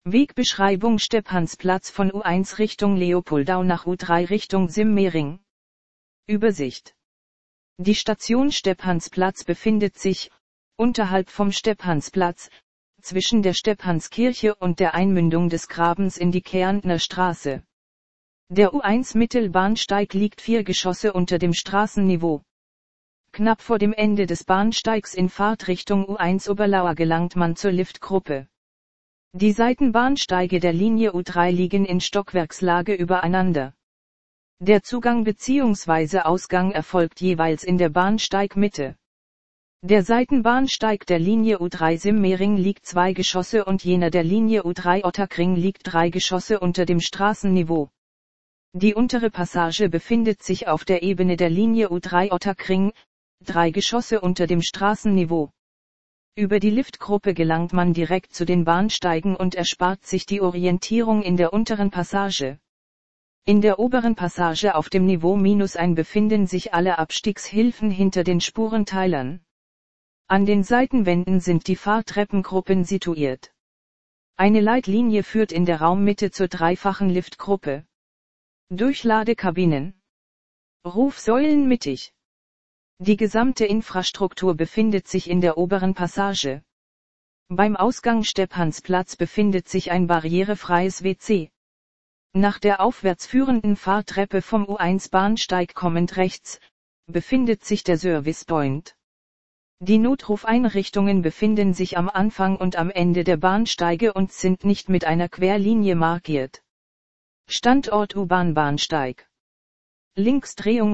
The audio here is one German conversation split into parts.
Wegbeschreibung Stephansplatz von U1 Richtung Leopoldau nach U3 Richtung Simmering. Übersicht. Die Station Stephansplatz befindet sich, unterhalb vom Stephansplatz, zwischen der Stephanskirche und der Einmündung des Grabens in die Kärntner Straße. Der U1 Mittelbahnsteig liegt 4 Geschosse unter dem Straßenniveau. Knapp vor dem Ende des Bahnsteigs in Fahrtrichtung U1 Oberlauer gelangt man zur Liftgruppe. Die Seitenbahnsteige der Linie U3 liegen in Stockwerkslage übereinander. Der Zugang bzw. Ausgang erfolgt jeweils in der Bahnsteigmitte. Der Seitenbahnsteig der Linie U3 Simmering liegt 2 Geschosse und jener der Linie U3 Ottakring liegt 3 Geschosse unter dem Straßenniveau. Die untere Passage befindet sich auf der Ebene der Linie U3 Ottakring, 3 Geschosse unter dem Straßenniveau. Über die Liftgruppe gelangt man direkt zu den Bahnsteigen und erspart sich die Orientierung in der unteren Passage. In der oberen Passage auf dem Niveau -1 befinden sich alle Abstiegshilfen hinter den Spurenteilern. An den Seitenwänden sind die Fahrtreppengruppen situiert. Eine Leitlinie führt in der Raummitte zur dreifachen Liftgruppe. Durchladekabinen. Rufsäulen mittig. Die gesamte Infrastruktur befindet sich in der oberen Passage. Beim Ausgang Stephansplatz befindet sich ein barrierefreies WC. Nach der aufwärts führenden Fahrtreppe vom U1 Bahnsteig kommend rechts, befindet sich der Service Point. Die Notrufeinrichtungen befinden sich am Anfang und am Ende der Bahnsteige und sind nicht mit einer Querlinie markiert. Standort U-Bahn-Bahnsteig. Linksdrehung,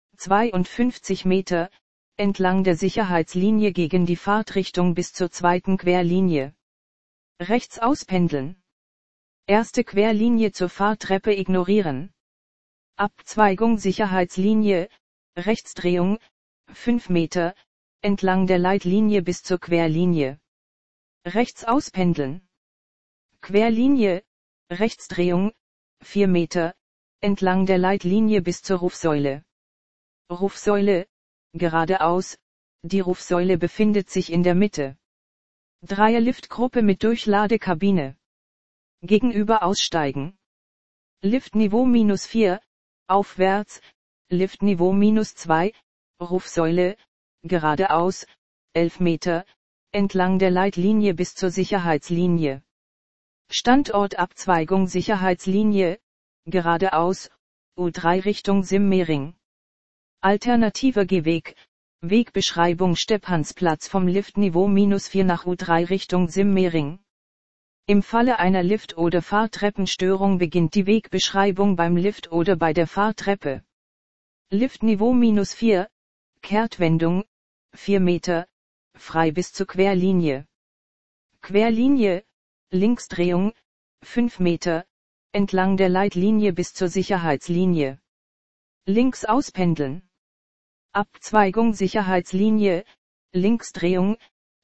52 Meter, entlang der Sicherheitslinie gegen die Fahrtrichtung bis zur zweiten Querlinie. Rechts auspendeln. Erste Querlinie zur Fahrtreppe ignorieren. Abzweigung Sicherheitslinie, Rechtsdrehung, 5 Meter, entlang der Leitlinie bis zur Querlinie. Rechts auspendeln. Querlinie, Rechtsdrehung, 4 Meter, entlang der Leitlinie bis zur Rufsäule. Rufsäule, geradeaus, die Rufsäule befindet sich in der Mitte. Dreierliftgruppe mit Durchladekabine. Gegenüber aussteigen. Liftniveau -4, aufwärts, Liftniveau -2, Rufsäule, geradeaus, 11 Meter, entlang der Leitlinie bis zur Sicherheitslinie. Standort Abzweigung Sicherheitslinie, geradeaus, U3 Richtung Simmering. Alternativer Gehweg, Wegbeschreibung Stephansplatz vom Liftniveau -4 nach U3 Richtung Simmering. Im Falle einer Lift- oder Fahrtreppenstörung beginnt die Wegbeschreibung beim Lift oder bei der Fahrtreppe. Liftniveau -4, Kehrtwendung, 4 Meter, frei bis zur Querlinie. Querlinie, Linksdrehung, 5 Meter, entlang der Leitlinie bis zur Sicherheitslinie. Links auspendeln. Abzweigung Sicherheitslinie, Linksdrehung,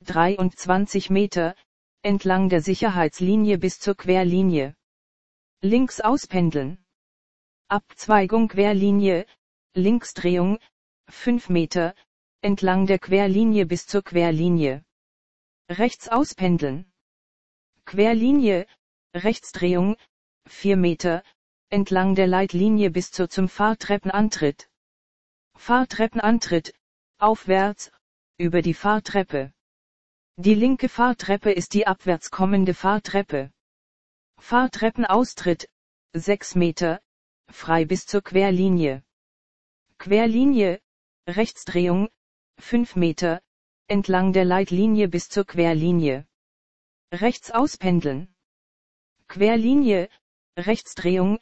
23 Meter, entlang der Sicherheitslinie bis zur Querlinie. Links auspendeln. Abzweigung Querlinie, Linksdrehung, 5 Meter, entlang der Querlinie bis zur Querlinie. Rechts auspendeln. Querlinie, Rechtsdrehung, 4 Meter, entlang der Leitlinie bis zum Fahrtreppenantritt. Fahrtreppenantritt, aufwärts, über die Fahrtreppe. Die linke Fahrtreppe ist die abwärts kommende Fahrtreppe. Fahrtreppenaustritt, 6 Meter, frei bis zur Querlinie. Querlinie, Rechtsdrehung, 5 Meter, entlang der Leitlinie bis zur Querlinie. Rechts auspendeln. Querlinie, Rechtsdrehung,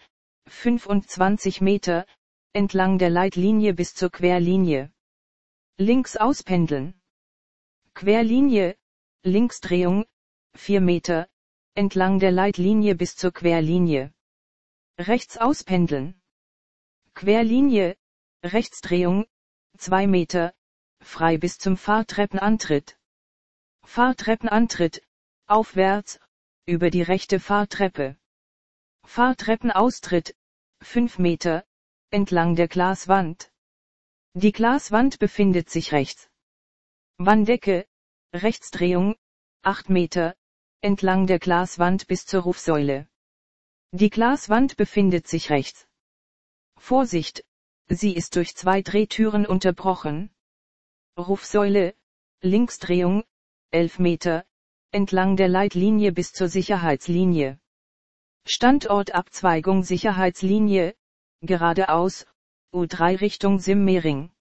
25 Meter, entlang der Leitlinie bis zur Querlinie. Links auspendeln. Querlinie, Linksdrehung, 4 Meter, entlang der Leitlinie bis zur Querlinie. Rechts auspendeln. Querlinie, Rechtsdrehung, 2 Meter, frei bis zum Fahrtreppenantritt. Fahrtreppenantritt, aufwärts, über die rechte Fahrtreppe. Fahrtreppenaustritt, 5 Meter, entlang der Glaswand. Die Glaswand befindet sich rechts. Wanddecke, Rechtsdrehung, 8 Meter, entlang der Glaswand bis zur Rufsäule. Die Glaswand befindet sich rechts. Vorsicht, sie ist durch 2 Drehtüren unterbrochen. Rufsäule, Linksdrehung, 11 Meter, entlang der Leitlinie bis zur Sicherheitslinie. Standortabzweigung Sicherheitslinie, geradeaus, U3 Richtung Simmering.